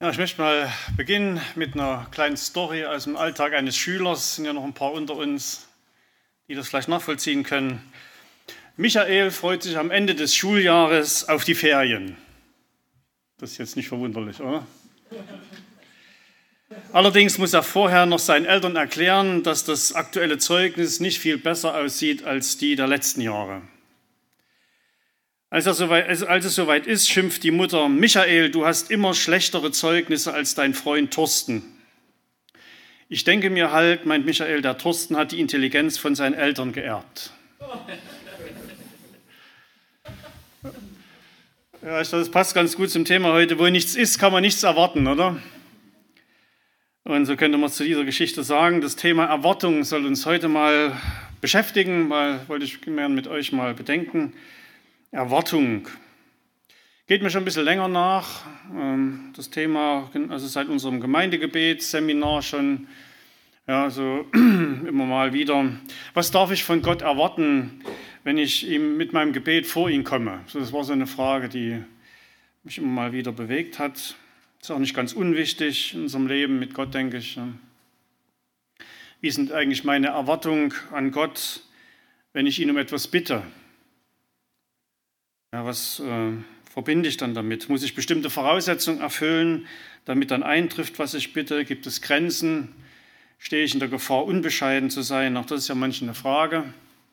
Ja, ich möchte mal beginnen mit einer kleinen Story aus dem Alltag eines Schülers. Es sind ja noch ein paar unter uns, die das vielleicht nachvollziehen können. Michael freut sich am Ende des Schuljahres auf die Ferien. Das ist jetzt nicht verwunderlich, oder? Allerdings muss er vorher noch seinen Eltern erklären, dass das aktuelle Zeugnis nicht viel besser aussieht als die der letzten Jahre. Als es soweit ist, schimpft die Mutter: Michael, du hast immer schlechtere Zeugnisse als dein Freund Thorsten. Ich denke mir halt, meint Michael, der Thorsten hat die Intelligenz von seinen Eltern geerbt. Ja, das passt ganz gut zum Thema heute. Wo nichts ist, kann man nichts erwarten, oder? Und so könnte man zu dieser Geschichte sagen, das Thema Erwartung soll uns heute mal beschäftigen, wollte ich gerne mit euch mal bedenken. Erwartung. Geht mir schon ein bisschen länger nach. Das Thema, also seit unserem Gemeindegebetsseminar schon, ja, so immer mal wieder. Was darf ich von Gott erwarten, wenn ich ihm mit meinem Gebet vor ihn komme? Das war so eine Frage, die mich immer mal wieder bewegt hat. Ist auch nicht ganz unwichtig in unserem Leben mit Gott, denke ich. Wie sind eigentlich meine Erwartungen an Gott, wenn ich ihn um etwas bitte? Ja, was verbinde ich dann damit? Muss ich bestimmte Voraussetzungen erfüllen, damit dann eintrifft, was ich bitte? Gibt es Grenzen? Stehe ich in der Gefahr, unbescheiden zu sein? Auch das ist ja manchmal eine Frage.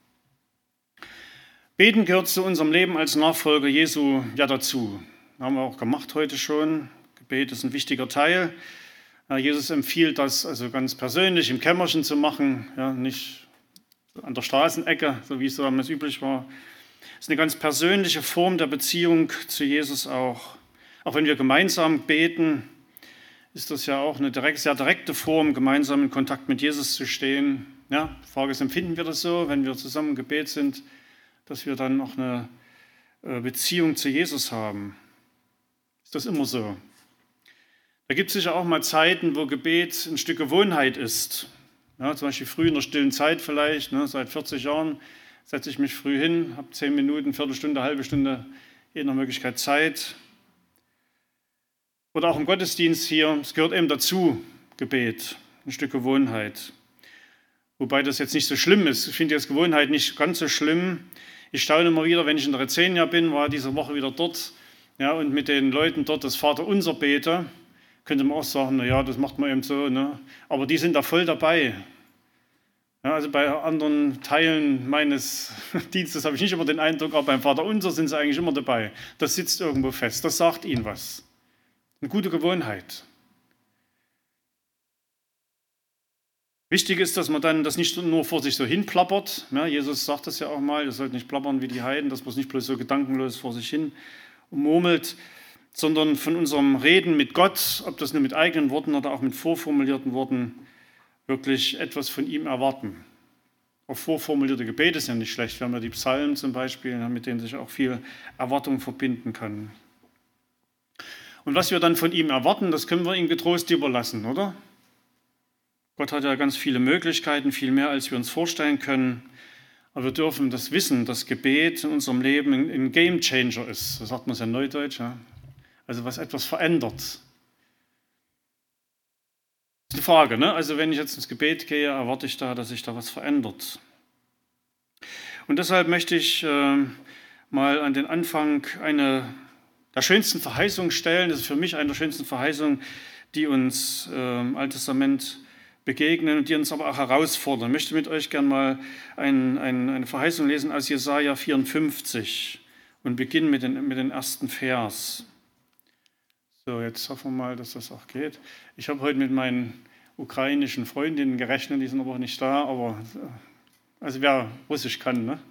Beten gehört zu unserem Leben als Nachfolger Jesu ja dazu. Das haben wir auch gemacht heute schon. Gebet ist ein wichtiger Teil. Ja, Jesus empfiehlt das also ganz persönlich im Kämmerchen zu machen, ja, nicht an der Straßenecke, so wie es damals üblich war. Das ist eine ganz persönliche Form der Beziehung zu Jesus auch. Auch wenn wir gemeinsam beten, ist das ja auch eine sehr direkte Form, gemeinsam in Kontakt mit Jesus zu stehen. Ja, die Frage ist, empfinden wir das so, wenn wir zusammen im Gebet sind, dass wir dann auch eine Beziehung zu Jesus haben? Ist das immer so? Da gibt es sicher auch mal Zeiten, wo Gebet ein Stück Gewohnheit ist. Ja, zum Beispiel früh in der stillen Zeit vielleicht, seit 40 Jahren. Setze ich mich früh hin, habe 10 Minuten, Viertelstunde, halbe Stunde, je nach Möglichkeit Zeit. Oder auch im Gottesdienst hier, es gehört eben dazu, Gebet, ein Stück Gewohnheit. Wobei das jetzt nicht so schlimm ist. Ich finde jetzt Gewohnheit nicht ganz so schlimm. Ich staune immer wieder, wenn ich in der Rezenia bin, war diese Woche wieder dort, ja, und mit den Leuten dort das Vaterunser bete. Könnte man auch sagen, naja, das macht man eben so, ne? Aber die sind da voll dabei. Ja, also bei anderen Teilen meines Dienstes habe ich nicht immer den Eindruck, aber beim Vaterunser sind sie eigentlich immer dabei. Das sitzt irgendwo fest, das sagt ihnen was. Eine gute Gewohnheit. Wichtig ist, dass man dann das nicht nur vor sich so hin plappert. Ja, Jesus sagt das ja auch mal, ihr sollt nicht plappern wie die Heiden, dass man es nicht bloß so gedankenlos vor sich hin murmelt, sondern von unserem Reden mit Gott, ob das nur mit eigenen Worten oder auch mit vorformulierten Worten, wirklich etwas von ihm erwarten. Auch vorformulierte Gebete ist ja nicht schlecht. Wir haben ja die Psalmen zum Beispiel, mit denen sich auch viel Erwartung verbinden kann. Und was wir dann von ihm erwarten, das können wir ihm getrost überlassen, oder? Gott hat ja ganz viele Möglichkeiten, viel mehr, als wir uns vorstellen können. Aber wir dürfen das wissen, dass Gebet in unserem Leben ein Game Changer ist. So sagt man es ja neudeutsch. Ja? Also was etwas verändert. Das ist die Frage, ne? Also wenn ich jetzt ins Gebet gehe, erwarte ich da, dass sich da was verändert. Und deshalb möchte ich mal an den Anfang eine der schönsten Verheißungen stellen. Das ist für mich eine der schönsten Verheißungen, die uns im Alten Testament begegnen und die uns aber auch herausfordern. Ich möchte mit euch gerne mal eine Verheißung lesen aus Jesaja 54 und beginnen mit den ersten Vers. So, jetzt hoffen wir mal, dass das auch geht. Ich habe heute mit meinen ukrainischen Freundinnen gerechnet, die sind aber nicht da, aber also wer Russisch kann, ne?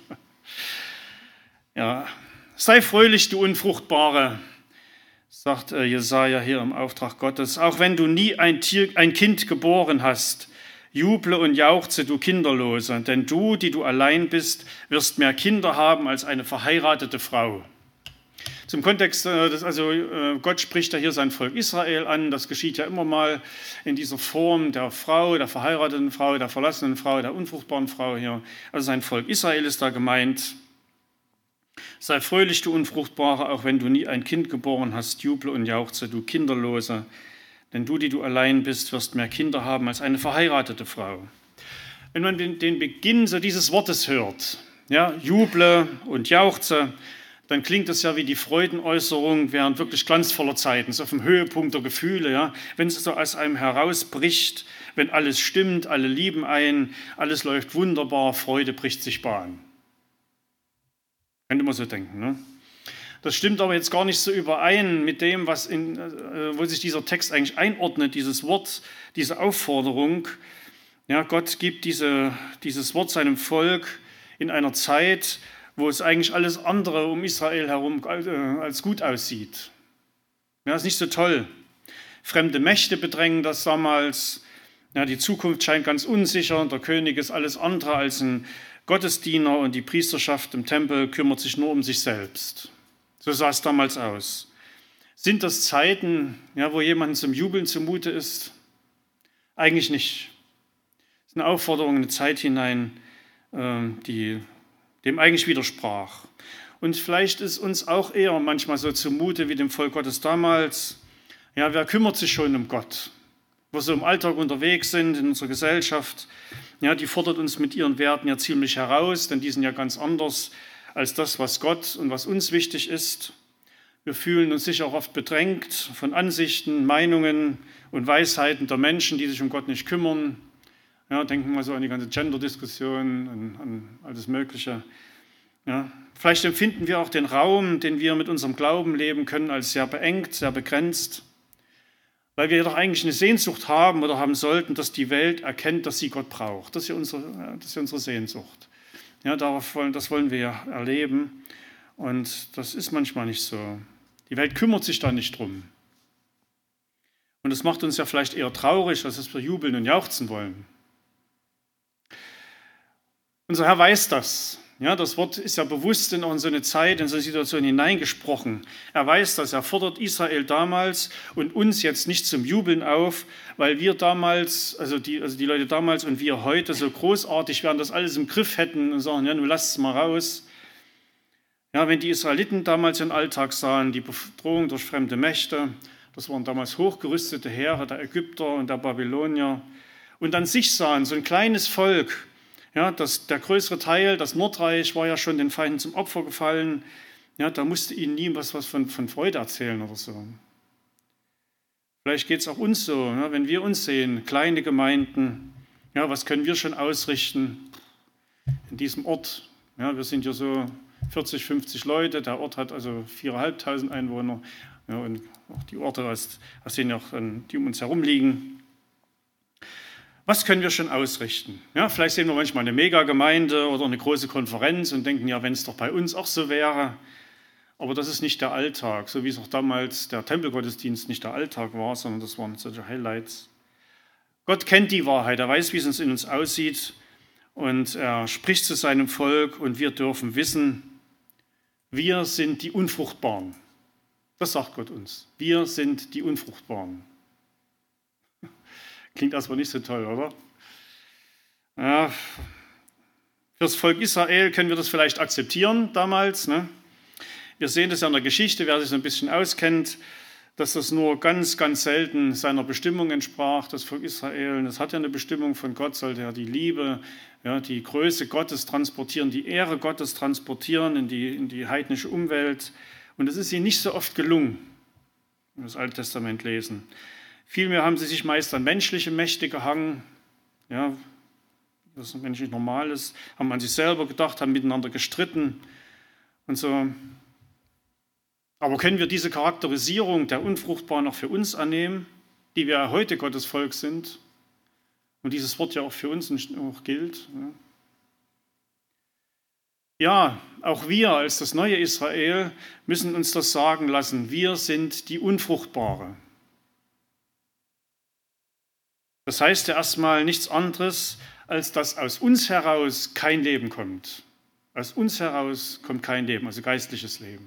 Ja. Sei fröhlich, du Unfruchtbare, sagt Jesaja hier im Auftrag Gottes. Auch wenn du nie ein Kind geboren hast, juble und jauchze, du Kinderlose, denn du, die du allein bist, wirst mehr Kinder haben als eine verheiratete Frau. Zum Kontext, Gott spricht ja hier sein Volk Israel an. Das geschieht ja immer mal in dieser Form der Frau, der verheirateten Frau, der verlassenen Frau, der unfruchtbaren Frau hier. Also sein Volk Israel ist da gemeint. Sei fröhlich, du Unfruchtbare, auch wenn du nie ein Kind geboren hast, juble und jauchze, du Kinderlose. Denn du, die du allein bist, wirst mehr Kinder haben als eine verheiratete Frau. Wenn man den Beginn so dieses Wortes hört, ja, juble und jauchze, dann klingt es ja wie die Freudenäußerung während wirklich glanzvoller Zeiten, so auf dem Höhepunkt der Gefühle, ja, wenn es so aus einem herausbricht, wenn alles stimmt, alle lieben einen, alles läuft wunderbar, Freude bricht sich Bahn. Könnte man so denken, ne? Das stimmt aber jetzt gar nicht so überein mit dem, wo sich dieser Text eigentlich einordnet, dieses Wort, diese Aufforderung. Ja, Gott gibt dieses Wort seinem Volk in einer Zeit, wo es eigentlich alles andere um Israel herum als gut aussieht. Ja, ist nicht so toll. Fremde Mächte bedrängen das damals. Ja, die Zukunft scheint ganz unsicher. Der König ist alles andere als ein Gottesdiener und die Priesterschaft im Tempel kümmert sich nur um sich selbst. So sah es damals aus. Sind das Zeiten, ja, wo jemandem zum Jubeln zumute ist? Eigentlich nicht. Es ist eine Aufforderung in eine Zeit hinein, die dem eigentlich widersprach. Und vielleicht ist uns auch eher manchmal so zumute wie dem Volk Gottes damals. Ja, wer kümmert sich schon um Gott? Wo wir so im Alltag unterwegs sind, in unserer Gesellschaft, ja, die fordert uns mit ihren Werten ja ziemlich heraus, denn die sind ja ganz anders als das, was Gott und was uns wichtig ist. Wir fühlen uns sicher auch oft bedrängt von Ansichten, Meinungen und Weisheiten der Menschen, die sich um Gott nicht kümmern. Ja, denken wir so an die ganze Gender-Diskussion, an alles Mögliche. Ja, vielleicht empfinden wir auch den Raum, den wir mit unserem Glauben leben können, als sehr beengt, sehr begrenzt, weil wir doch eigentlich eine Sehnsucht haben oder haben sollten, dass die Welt erkennt, dass sie Gott braucht. Das ist ja unsere Sehnsucht. Ja, das wollen wir ja erleben und das ist manchmal nicht so. Die Welt kümmert sich da nicht drum. Und das macht uns ja vielleicht eher traurig, als dass wir jubeln und jauchzen wollen. Unser Herr weiß das. Ja, das Wort ist ja bewusst in so eine Zeit, in so eine Situation hineingesprochen. Er weiß das, er fordert Israel damals und uns jetzt nicht zum Jubeln auf, weil wir damals, also die Leute damals und wir heute so großartig wären, das alles im Griff hätten und sagen, ja, nun lasst es mal raus. Ja, wenn die Israeliten damals den Alltag sahen, die Bedrohung durch fremde Mächte, das waren damals hochgerüstete Heere der Ägypter und der Babylonier, und dann sich sahen, so ein kleines Volk. Ja, der größere Teil, das Nordreich, war ja schon den Feinden zum Opfer gefallen. Ja, da musste ihnen nie was von Freude erzählen oder so. Vielleicht geht es auch uns so, ja, wenn wir uns sehen, kleine Gemeinden. Ja, was können wir schon ausrichten in diesem Ort? Ja, wir sind ja so 40, 50 Leute. Der Ort hat also 4.500 Einwohner. Ja, und auch die Orte, aus denen auch, die um uns herum liegen. Was können wir schon ausrichten? Ja, vielleicht sehen wir manchmal eine Megagemeinde oder eine große Konferenz und denken, ja, wenn es doch bei uns auch so wäre. Aber das ist nicht der Alltag, so wie es auch damals der Tempelgottesdienst nicht der Alltag war, sondern das waren solche Highlights. Gott kennt die Wahrheit, er weiß, wie es in uns aussieht und er spricht zu seinem Volk und wir dürfen wissen, wir sind die Unfruchtbaren. Das sagt Gott uns. Wir sind die Unfruchtbaren. Klingt erstmal nicht so toll, oder? Ja, für das Volk Israel können wir das vielleicht akzeptieren damals. Ne? Wir sehen das ja in der Geschichte, wer sich so ein bisschen auskennt, dass das nur ganz, ganz selten seiner Bestimmung entsprach, das Volk Israel. Das hat ja eine Bestimmung von Gott, sollte ja die Liebe, ja, die Größe Gottes transportieren, die Ehre Gottes transportieren in die heidnische Umwelt. Und es ist ihnen nicht so oft gelungen, wenn wir das Alte Testament lesen. Vielmehr haben sie sich meist an menschliche Mächte gehangen, ja, was menschlich normal ist, haben an sich selber gedacht, haben miteinander gestritten und so. Aber können wir diese Charakterisierung der Unfruchtbaren auch für uns annehmen, die wir ja heute Gottes Volk sind und dieses Wort ja auch für uns auch gilt? Ja, auch wir als das neue Israel müssen uns das sagen lassen. Wir sind die Unfruchtbare. Das heißt ja erstmal nichts anderes, als dass aus uns heraus kein Leben kommt. Aus uns heraus kommt kein Leben, also geistliches Leben.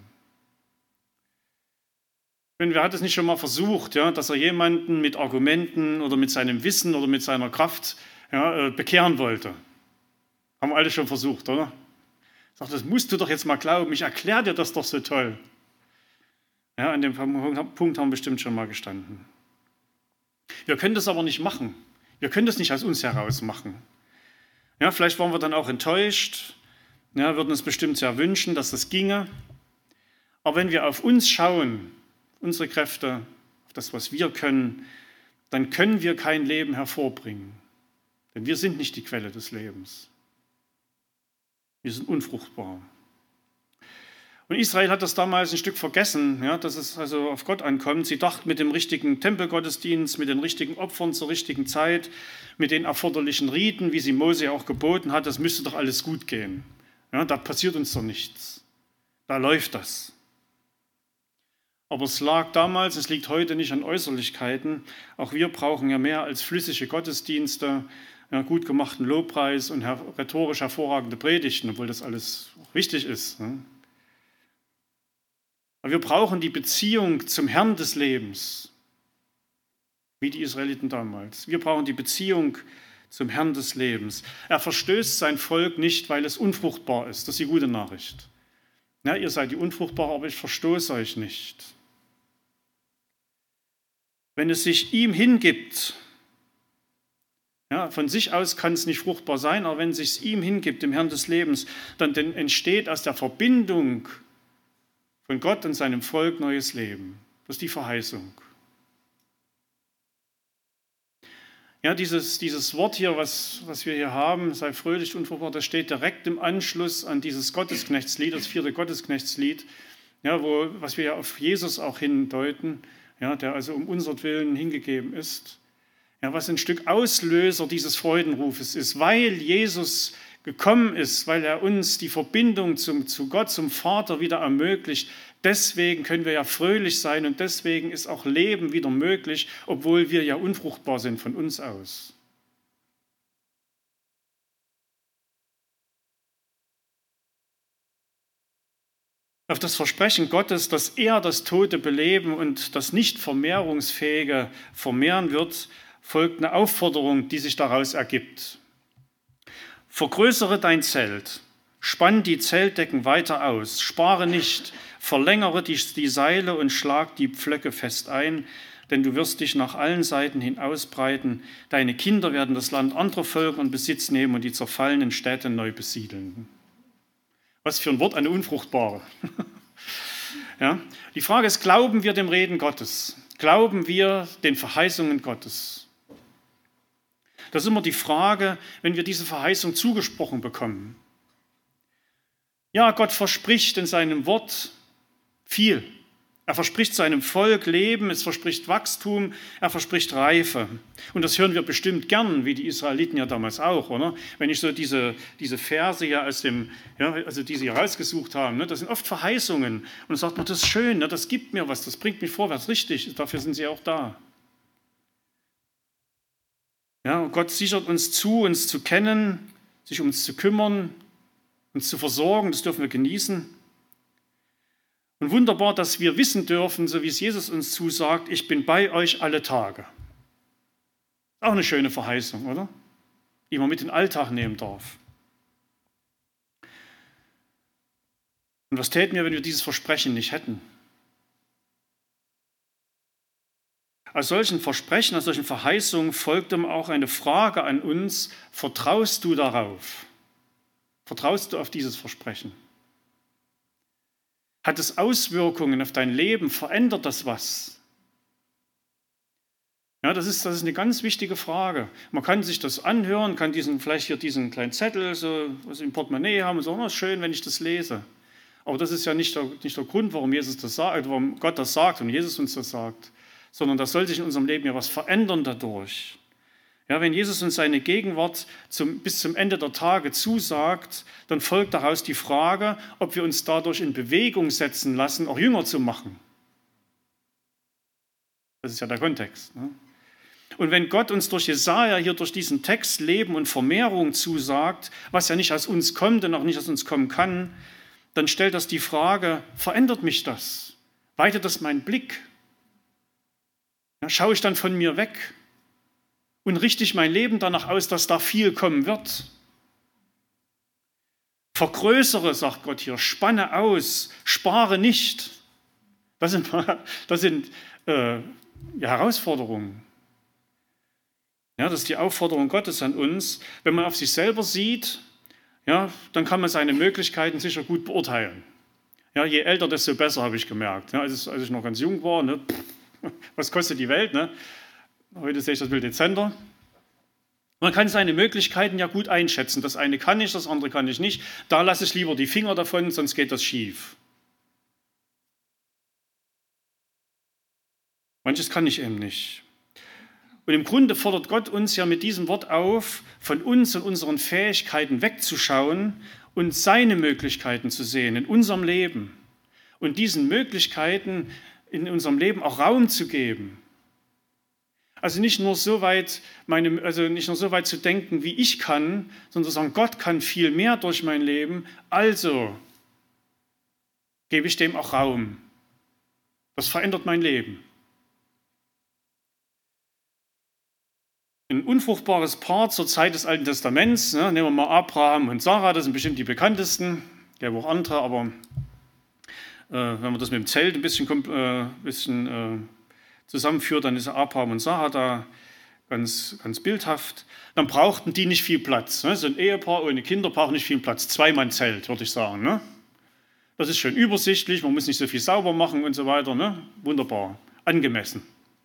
Wer hat es nicht schon mal versucht, ja, dass er jemanden mit Argumenten oder mit seinem Wissen oder mit seiner Kraft bekehren wollte? Haben wir alle schon versucht, oder? Sagt, das musst du doch jetzt mal glauben, ich erkläre dir das doch so toll. Ja, an dem Punkt haben wir bestimmt schon mal gestanden. Wir können das aber nicht machen. Wir können das nicht aus uns heraus machen. Ja, vielleicht waren wir dann auch enttäuscht, ja, würden uns bestimmt sehr wünschen, dass das ginge. Aber wenn wir auf uns schauen, unsere Kräfte, auf das, was wir können, dann können wir kein Leben hervorbringen. Denn wir sind nicht die Quelle des Lebens. Wir sind unfruchtbar. Und Israel hat das damals ein Stück vergessen, ja, dass es also auf Gott ankommt. Sie dachten, mit dem richtigen Tempelgottesdienst, mit den richtigen Opfern zur richtigen Zeit, mit den erforderlichen Riten, wie sie Mose auch geboten hat, das müsste doch alles gut gehen. Ja, da passiert uns doch nichts. Da läuft das. Aber es lag damals, es liegt heute nicht an Äußerlichkeiten. Auch wir brauchen ja mehr als flüssige Gottesdienste, ja, gut gemachten Lobpreis und rhetorisch hervorragende Predigten, obwohl das alles wichtig ist. Ne? Aber wir brauchen die Beziehung zum Herrn des Lebens, wie die Israeliten damals. Wir brauchen die Beziehung zum Herrn des Lebens. Er verstößt sein Volk nicht, weil es unfruchtbar ist. Das ist die gute Nachricht. Ja, ihr seid die Unfruchtbaren, aber ich verstoße euch nicht. Wenn es sich ihm hingibt, ja, von sich aus kann es nicht fruchtbar sein, aber wenn es sich ihm hingibt, dem Herrn des Lebens, dann entsteht aus der Verbindung von Gott und seinem Volk neues Leben. Das ist die Verheißung. Ja, dieses Wort hier, was wir hier haben, sei fröhlich und unfruchtbar, das steht direkt im Anschluss an dieses Gottesknechtslied, das 4. Gottesknechtslied, ja, was wir ja auf Jesus auch hindeuten, ja, der also um unseren hingegeben ist. Ja, was ein Stück Auslöser dieses Freudenrufes ist, weil Jesus gekommen ist, weil er uns die Verbindung zu Gott, zum Vater wieder ermöglicht. Deswegen können wir ja fröhlich sein und deswegen ist auch Leben wieder möglich, obwohl wir ja unfruchtbar sind von uns aus. Auf das Versprechen Gottes, dass er das Tote beleben und das nicht vermehrungsfähige vermehren wird, folgt eine Aufforderung, die sich daraus ergibt. Vergrößere dein Zelt, spann die Zeltdecken weiter aus, spare nicht, verlängere die Seile und schlag die Pflöcke fest ein, denn du wirst dich nach allen Seiten hin ausbreiten. Deine Kinder werden das Land anderer Völker in Besitz nehmen und die zerfallenen Städte neu besiedeln. Was für ein Wort, eine Unfruchtbare. Ja? Die Frage ist, glauben wir dem Reden Gottes? Glauben wir den Verheißungen Gottes? Das ist immer die Frage, wenn wir diese Verheißung zugesprochen bekommen. Ja, Gott verspricht in seinem Wort viel. Er verspricht seinem Volk Leben, es verspricht Wachstum, er verspricht Reife. Und das hören wir bestimmt gern, wie die Israeliten ja damals auch, oder? Wenn ich so diese Verse ja also die sie rausgesucht haben, ne, das sind oft Verheißungen. Und dann sagt man, das ist schön, ne, das gibt mir was, das bringt mich vorwärts, richtig, dafür sind sie auch da. Ja, und Gott sichert uns zu, uns zu kennen, sich um uns zu kümmern, uns zu versorgen, das dürfen wir genießen. Und wunderbar, dass wir wissen dürfen, so wie es Jesus uns zusagt, ich bin bei euch alle Tage. Auch eine schöne Verheißung, oder? Die man mit in den Alltag nehmen darf. Und was täten wir, wenn wir dieses Versprechen nicht hätten? Aus solchen Versprechen, aus solchen Verheißungen folgt auch eine Frage an uns, vertraust du darauf? Vertraust du auf dieses Versprechen? Hat es Auswirkungen auf dein Leben? Verändert das was? Ja, das ist eine ganz wichtige Frage. Man kann sich das anhören, kann vielleicht hier diesen kleinen Zettel so was im Portemonnaie haben und sagen, ist schön, wenn ich das lese. Aber das ist ja nicht der Grund, warum Jesus das sagt, warum Gott das sagt und Jesus uns das sagt, sondern das soll sich in unserem Leben ja was verändern dadurch. Ja, wenn Jesus uns seine Gegenwart bis zum Ende der Tage zusagt, dann folgt daraus die Frage, ob wir uns dadurch in Bewegung setzen lassen, auch Jünger zu machen. Das ist ja der Kontext. Ne? Und wenn Gott uns durch Jesaja hier durch diesen Text Leben und Vermehrung zusagt, was ja nicht aus uns kommt und auch nicht aus uns kommen kann, dann stellt das die Frage, verändert mich das? Weitet das meinen Blick? Ja, schaue ich dann von mir weg? Und richte ich mein Leben danach aus, dass da viel kommen wird? Vergrößere, sagt Gott hier, spanne aus, spare nicht. Das sind Herausforderungen. Ja, das ist die Aufforderung Gottes an uns. Wenn man auf sich selber sieht, ja, dann kann man seine Möglichkeiten sicher gut beurteilen. Ja, je älter, desto besser, habe ich gemerkt. Ja, als ich noch ganz jung war, ne, was kostet die Welt? Ne? Heute sehe ich das viel dezenter. Man kann seine Möglichkeiten ja gut einschätzen. Das eine kann ich, das andere kann ich nicht. Da lasse ich lieber die Finger davon, sonst geht das schief. Manches kann ich eben nicht. Und im Grunde fordert Gott uns ja mit diesem Wort auf, von uns und unseren Fähigkeiten wegzuschauen und seine Möglichkeiten zu sehen in unserem Leben und diesen Möglichkeiten in unserem Leben auch Raum zu geben. Also nicht nur so weit zu denken, wie ich kann, sondern zu sagen, Gott kann viel mehr durch mein Leben, also gebe ich dem auch Raum. Das verändert mein Leben. Ein unfruchtbares Paar zur Zeit des Alten Testaments, ne, nehmen wir mal Abraham und Sarah, das sind bestimmt die bekanntesten, gäbe auch andere, aber wenn man das mit dem Zelt ein bisschen zusammenführt, dann ist Abraham und Sarah da ganz, ganz bildhaft. Dann brauchten die nicht viel Platz. Ne? So ein Ehepaar ohne Kinder braucht nicht viel Platz. Zwei-Mann-Zelt, würde ich sagen. Ne? Das ist schön übersichtlich, man muss nicht so viel sauber machen und so weiter. Ne? Wunderbar, angemessen.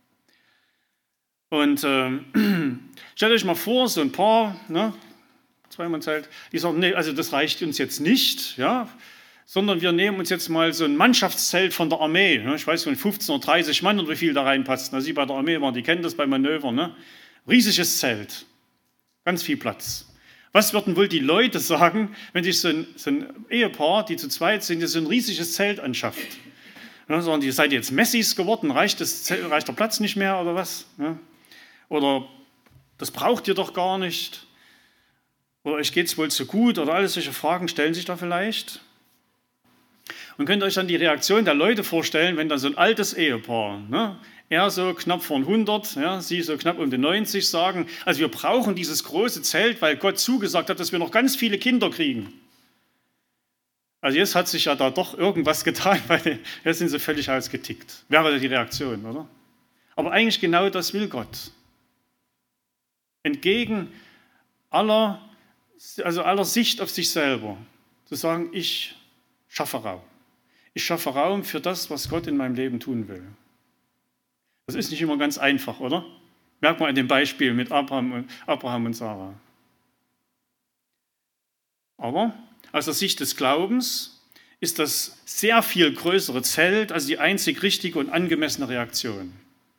Und stellt euch mal vor, so ein Paar, ne? Zwei-Mann-Zelt, die sagen, nee, also das reicht uns jetzt nicht, ja? Sondern wir nehmen uns jetzt mal so ein Mannschaftszelt von der Armee. Ne? Ich weiß nicht, 15 oder 30 Mann oder wie viel da reinpasst. Also Sie bei der Armee waren, die kennen das bei Manövern. Ne? Riesiges Zelt, ganz viel Platz. Was würden wohl die Leute sagen, wenn sich so ein Ehepaar, die zu zweit sind, so ein riesiges Zelt anschafft? Ja, sagen die, seid ihr jetzt Messis geworden? Reicht der Platz nicht mehr oder was? Ja? Oder das braucht ihr doch gar nicht. Oder euch geht es wohl zu gut? Oder alles solche Fragen stellen sich da vielleicht. Und könnt ihr euch dann die Reaktion der Leute vorstellen, wenn dann so ein altes Ehepaar, ne, er so knapp vor 100, ja, sie so knapp um die 90 sagen, also wir brauchen dieses große Zelt, weil Gott zugesagt hat, dass wir noch ganz viele Kinder kriegen. Also jetzt hat sich ja da doch irgendwas getan, weil jetzt sind sie völlig ausgetickt. Wäre die Reaktion, oder? Aber eigentlich genau das will Gott. Entgegen aller Sicht auf sich selber, zu sagen, ich schaffe Raum. Ich schaffe Raum für das, was Gott in meinem Leben tun will. Das ist nicht immer ganz einfach, oder? Merkt man an dem Beispiel mit Abraham und Sarah. Aber aus der Sicht des Glaubens ist das sehr viel größere Zelt also die einzig richtige und angemessene Reaktion.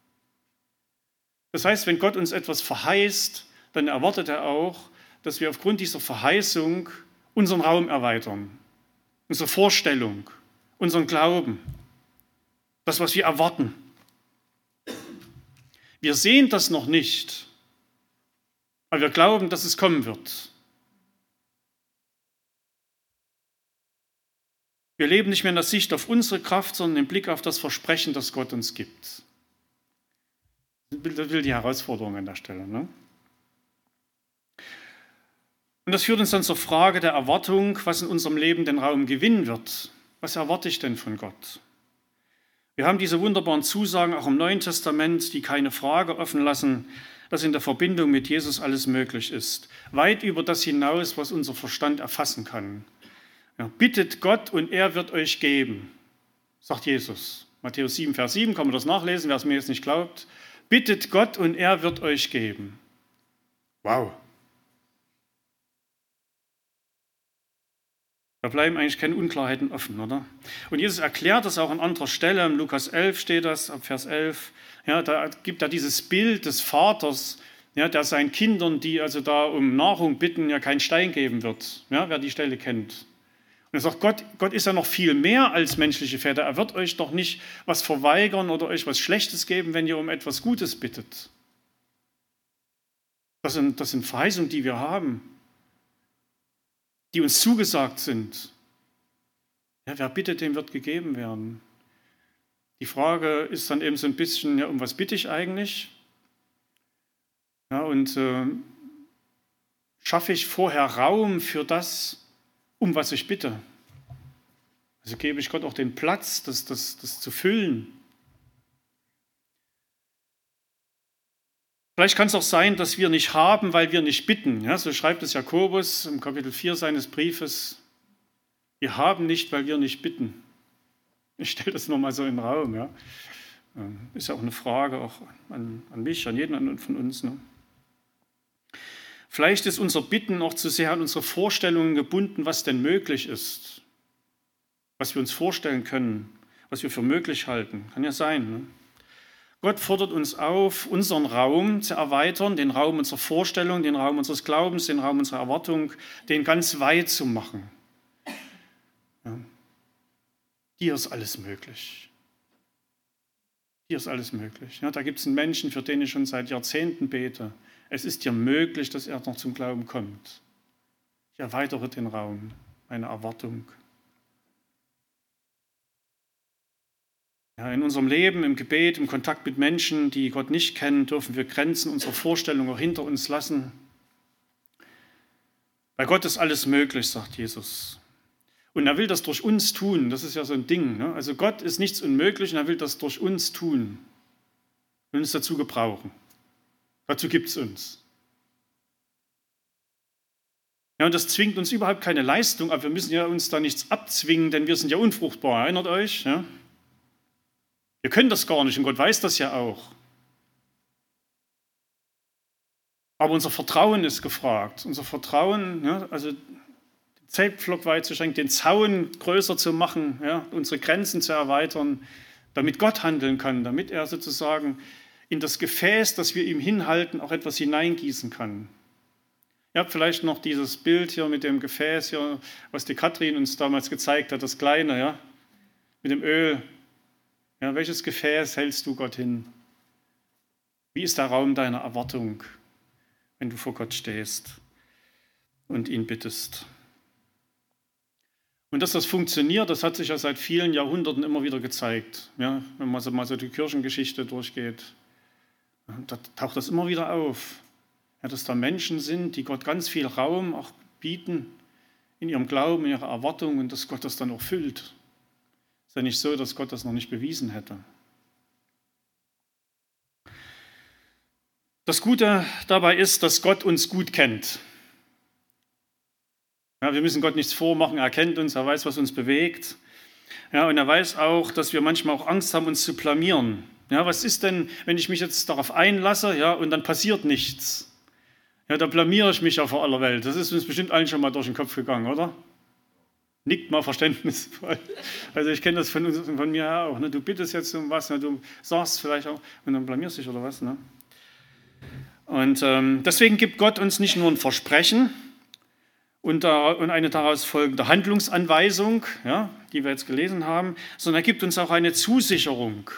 Das heißt, wenn Gott uns etwas verheißt, dann erwartet er auch, dass wir aufgrund dieser Verheißung unseren Raum erweitern, unsere Vorstellung, unseren Glauben, das, was wir erwarten. Wir sehen das noch nicht, aber wir glauben, dass es kommen wird. Wir leben nicht mehr in der Sicht auf unsere Kraft, sondern im Blick auf das Versprechen, das Gott uns gibt. Das will die Herausforderung an der Stelle. Ne? Und das führt uns dann zur Frage der Erwartung, was in unserem Leben den Raum gewinnen wird. Was erwarte ich denn von Gott? Wir haben diese wunderbaren Zusagen auch im Neuen Testament, die keine Frage offen lassen, dass in der Verbindung mit Jesus alles möglich ist. Weit über das hinaus, was unser Verstand erfassen kann. Ja, bittet Gott und er wird euch geben, sagt Jesus. Matthäus 7, Vers 7, kann man das nachlesen, wer es mir jetzt nicht glaubt. Bittet Gott und er wird euch geben. Wow. Da bleiben eigentlich keine Unklarheiten offen, oder? Und Jesus erklärt das auch an anderer Stelle, im Lukas 11 steht das, ab Vers 11. Ja, da gibt er dieses Bild des Vaters, ja, der seinen Kindern, die also da um Nahrung bitten, ja keinen Stein geben wird, ja, wer die Stelle kennt. Und er sagt, Gott ist ja noch viel mehr als menschliche Väter. Er wird euch doch nicht was verweigern oder euch was Schlechtes geben, wenn ihr um etwas Gutes bittet. Das sind Verheißungen, die wir haben, die uns zugesagt sind. Ja, wer bittet, dem wird gegeben werden. Die Frage ist dann eben so ein bisschen, ja, um was bitte ich eigentlich? Ja, und schaffe ich vorher Raum für das, um was ich bitte. Also gebe ich Gott auch den Platz, das zu füllen. Vielleicht kann es auch sein, dass wir nicht haben, weil wir nicht bitten. Ja, so schreibt es Jakobus im Kapitel 4 seines Briefes. Wir haben nicht, weil wir nicht bitten. Ich stelle das nochmal so in den Raum. Ja. Ist ja auch eine Frage auch an mich, an jeden von uns. Ne? Vielleicht ist unser Bitten auch zu sehr an unsere Vorstellungen gebunden, was denn möglich ist. Was wir uns vorstellen können, was wir für möglich halten. Kann ja sein. Ne? Gott fordert uns auf, unseren Raum zu erweitern, den Raum unserer Vorstellung, den Raum unseres Glaubens, den Raum unserer Erwartung, den ganz weit zu machen. Ja. Dir ist alles möglich. Dir ist alles möglich. Ja, da gibt es einen Menschen, für den ich schon seit Jahrzehnten bete. Es ist dir möglich, dass er noch zum Glauben kommt. Ich erweitere den Raum, meine Erwartung. Ja, in unserem Leben, im Gebet, im Kontakt mit Menschen, die Gott nicht kennen, dürfen wir Grenzen unserer Vorstellungen auch hinter uns lassen. Bei Gott ist alles möglich, sagt Jesus. Und er will das durch uns tun. Das ist ja so ein Ding. Ne? Also Gott ist nichts unmöglich und er will das durch uns tun. Will uns dazu gebrauchen. Dazu gibt es uns. Ja, und das zwingt uns überhaupt keine Leistung ab. Wir müssen ja uns da nichts abzwingen, denn wir sind ja unfruchtbar. Erinnert euch? Ja? Wir können das gar nicht und Gott weiß das ja auch. Aber unser Vertrauen ist gefragt. Unser Vertrauen, ja, also den Zeltpflock weit zu schenken, den Zaun größer zu machen, ja, unsere Grenzen zu erweitern, damit Gott handeln kann, damit er sozusagen in das Gefäß, das wir ihm hinhalten, auch etwas hineingießen kann. Ihr habt vielleicht noch dieses Bild hier mit dem Gefäß, hier, was die Katrin uns damals gezeigt hat, das kleine, ja, mit dem Öl. Ja, welches Gefäß hältst du Gott hin? Wie ist der Raum deiner Erwartung, wenn du vor Gott stehst und ihn bittest? Und dass das funktioniert, das hat sich ja seit vielen Jahrhunderten immer wieder gezeigt. Ja, wenn man so mal so die Kirchengeschichte durchgeht, da taucht das immer wieder auf. Ja, dass da Menschen sind, die Gott ganz viel Raum auch bieten in ihrem Glauben, in ihrer Erwartung und dass Gott das dann auch füllt. Ist ja nicht so, dass Gott das noch nicht bewiesen hätte. Das Gute dabei ist, dass Gott uns gut kennt. Ja, wir müssen Gott nichts vormachen, er kennt uns, er weiß, was uns bewegt. Ja, und er weiß auch, dass wir manchmal auch Angst haben, uns zu blamieren. Ja, was ist denn, wenn ich mich jetzt darauf einlasse, ja, und dann passiert nichts? Ja, da blamiere ich mich ja vor aller Welt. Das ist uns bestimmt allen schon mal durch den Kopf gegangen, oder? Nickt mal verständnisvoll. Also ich kenne das von mir auch. Ne? Du bittest jetzt um was, ne? Du sagst vielleicht auch und dann blamierst dich oder was. Ne? Und deswegen gibt Gott uns nicht nur ein Versprechen und eine daraus folgende Handlungsanweisung, ja, die wir jetzt gelesen haben, sondern er gibt uns auch eine Zusicherung.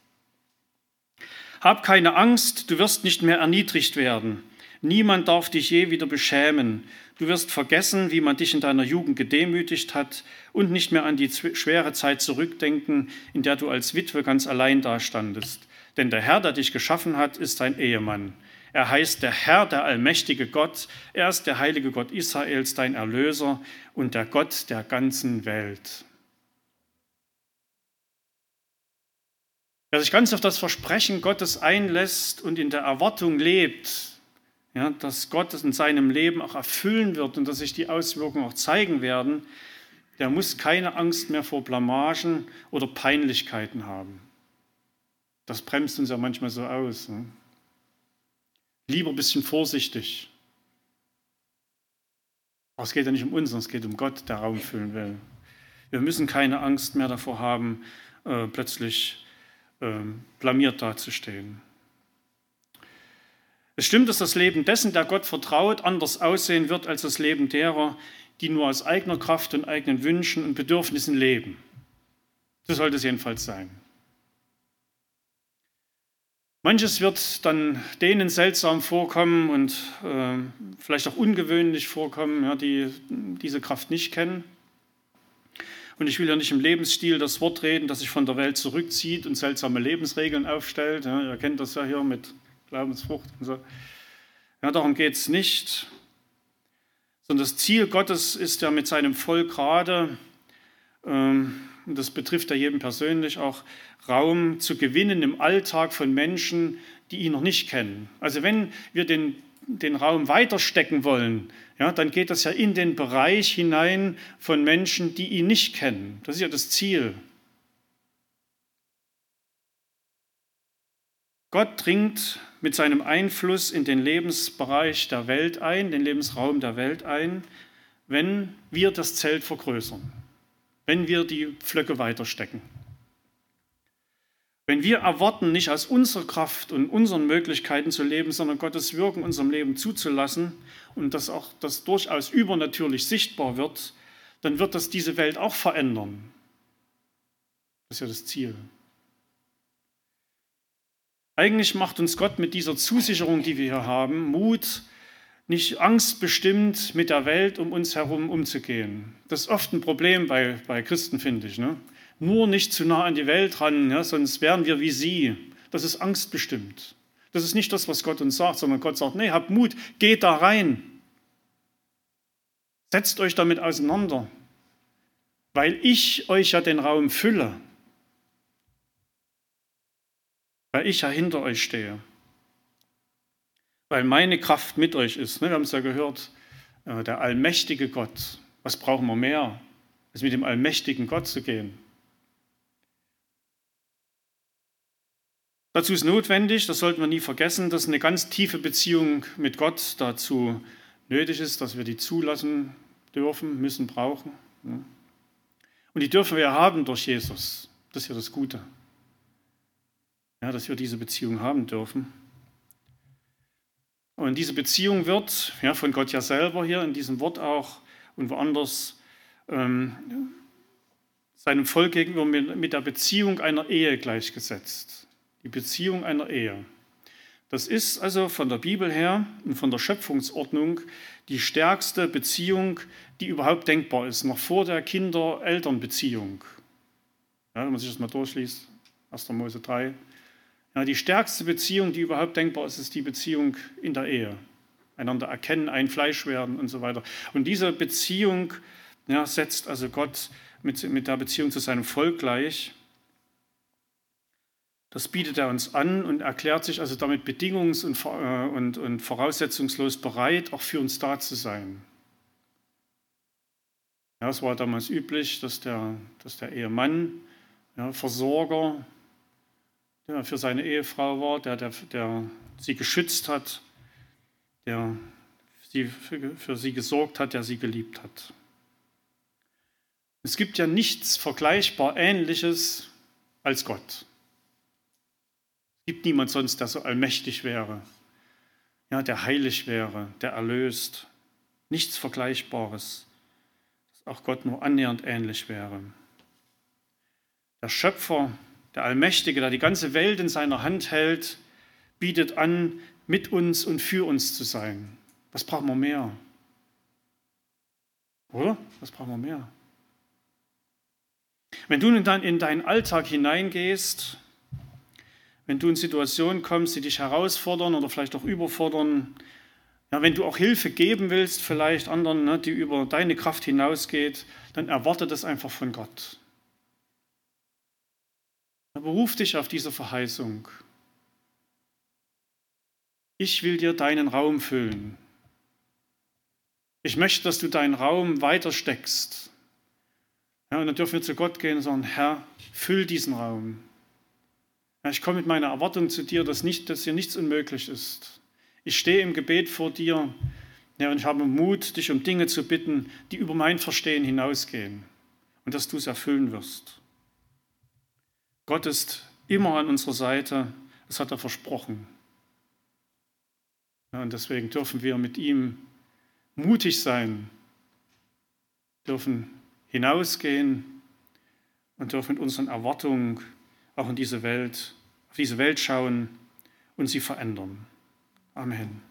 Hab keine Angst, du wirst nicht mehr erniedrigt werden. Niemand darf dich je wieder beschämen. Du wirst vergessen, wie man dich in deiner Jugend gedemütigt hat und nicht mehr an die schwere Zeit zurückdenken, in der du als Witwe ganz allein dastandest. Denn der Herr, der dich geschaffen hat, ist dein Ehemann. Er heißt der Herr, der allmächtige Gott. Er ist der heilige Gott Israels, dein Erlöser und der Gott der ganzen Welt. Wer sich ganz auf das Versprechen Gottes einlässt und in der Erwartung lebt, ja, dass Gott es in seinem Leben auch erfüllen wird und dass sich die Auswirkungen auch zeigen werden, der muss keine Angst mehr vor Blamagen oder Peinlichkeiten haben. Das bremst uns ja manchmal so aus. Ne? Lieber ein bisschen vorsichtig. Aber es geht ja nicht um uns, sondern es geht um Gott, der Raum füllen will. Wir müssen keine Angst mehr davor haben, plötzlich blamiert dazustehen. Es stimmt, dass das Leben dessen, der Gott vertraut, anders aussehen wird als das Leben derer, die nur aus eigener Kraft und eigenen Wünschen und Bedürfnissen leben. So sollte es jedenfalls sein. Manches wird dann denen seltsam vorkommen und vielleicht auch ungewöhnlich vorkommen, ja, die diese Kraft nicht kennen. Und ich will ja nicht im Lebensstil das Wort reden, das sich von der Welt zurückzieht und seltsame Lebensregeln aufstellt. Ja, ihr kennt das ja hier mit Glaubensfrucht und so. Ja, darum geht es nicht, sondern das Ziel Gottes ist ja mit seinem Volk gerade, und das betrifft ja jeden persönlich, auch Raum zu gewinnen im Alltag von Menschen, die ihn noch nicht kennen. Also wenn wir den Raum weiterstecken wollen, ja, dann geht das ja in den Bereich hinein von Menschen, die ihn nicht kennen. Das ist ja das Ziel. Gott dringt mit seinem Einfluss in den Lebensbereich der Welt ein, den Lebensraum der Welt ein, wenn wir das Zelt vergrößern, wenn wir die Pflöcke weiterstecken. Wenn wir erwarten, nicht aus unserer Kraft und unseren Möglichkeiten zu leben, sondern Gottes Wirken in unserem Leben zuzulassen und dass auch das durchaus übernatürlich sichtbar wird, dann wird das diese Welt auch verändern. Das ist ja das Ziel. Eigentlich macht uns Gott mit dieser Zusicherung, die wir hier haben, Mut, nicht angstbestimmt mit der Welt um uns herum umzugehen. Das ist oft ein Problem bei Christen, finde ich. Ne? Nur nicht zu nah an die Welt ran, ja, sonst wären wir wie sie. Das ist angstbestimmt. Das ist nicht das, was Gott uns sagt, sondern Gott sagt, nee, habt Mut, geht da rein. Setzt euch damit auseinander, weil ich euch ja den Raum fülle. Weil ich ja hinter euch stehe. Weil meine Kraft mit euch ist. Wir haben es ja gehört, der allmächtige Gott. Was brauchen wir mehr, als mit dem allmächtigen Gott zu gehen? Dazu ist notwendig, das sollten wir nie vergessen, dass eine ganz tiefe Beziehung mit Gott dazu nötig ist, dass wir die zulassen dürfen, müssen, brauchen. Und die dürfen wir haben durch Jesus. Das ist ja das Gute. Ja, dass wir diese Beziehung haben dürfen. Und diese Beziehung wird ja, von Gott ja selber hier in diesem Wort auch und woanders seinem Volk gegenüber mit der Beziehung einer Ehe gleichgesetzt. Die Beziehung einer Ehe. Das ist also von der Bibel her und von der Schöpfungsordnung die stärkste Beziehung, die überhaupt denkbar ist, noch vor der Kinder-Eltern-Beziehung. Ja, wenn man sich das mal durchliest, 1. Mose 3. Ja, die stärkste Beziehung, die überhaupt denkbar ist, ist die Beziehung in der Ehe. Einander erkennen, ein Fleisch werden und so weiter. Und diese Beziehung ja, setzt also Gott mit der Beziehung zu seinem Volk gleich. Das bietet er uns an und erklärt sich also damit bedingungs- und voraussetzungslos bereit, auch für uns da zu sein. Ja, es war damals üblich, dass der Ehemann ja, Versorger für seine Ehefrau war, der sie geschützt hat, der für sie gesorgt hat, der sie geliebt hat. Es gibt ja nichts vergleichbar Ähnliches als Gott. Es gibt niemand sonst, der so allmächtig wäre, ja, der heilig wäre, der erlöst. Nichts Vergleichbares, dass auch Gott nur annähernd ähnlich wäre. Der Schöpfer, der Allmächtige, der die ganze Welt in seiner Hand hält, bietet an, mit uns und für uns zu sein. Was brauchen wir mehr? Oder? Was brauchen wir mehr? Wenn du dann in deinen Alltag hineingehst, wenn du in Situationen kommst, die dich herausfordern oder vielleicht auch überfordern, ja, wenn du auch Hilfe geben willst, vielleicht anderen, ne, die über deine Kraft hinausgeht, dann erwarte das einfach von Gott. Beruf dich auf diese Verheißung. Ich will dir deinen Raum füllen. Ich möchte, dass du deinen Raum weiter steckst. Ja, und dann dürfen wir zu Gott gehen und sagen, Herr, füll diesen Raum. Ja, ich komme mit meiner Erwartung zu dir, dass hier nichts unmöglich ist. Ich stehe im Gebet vor dir, ja, und ich habe Mut, dich um Dinge zu bitten, die über mein Verstehen hinausgehen. Und dass du es erfüllen wirst. Gott ist immer an unserer Seite, das hat er versprochen. Ja, und deswegen dürfen wir mit ihm mutig sein, dürfen hinausgehen und dürfen mit unseren Erwartungen auch auf diese Welt schauen und sie verändern. Amen.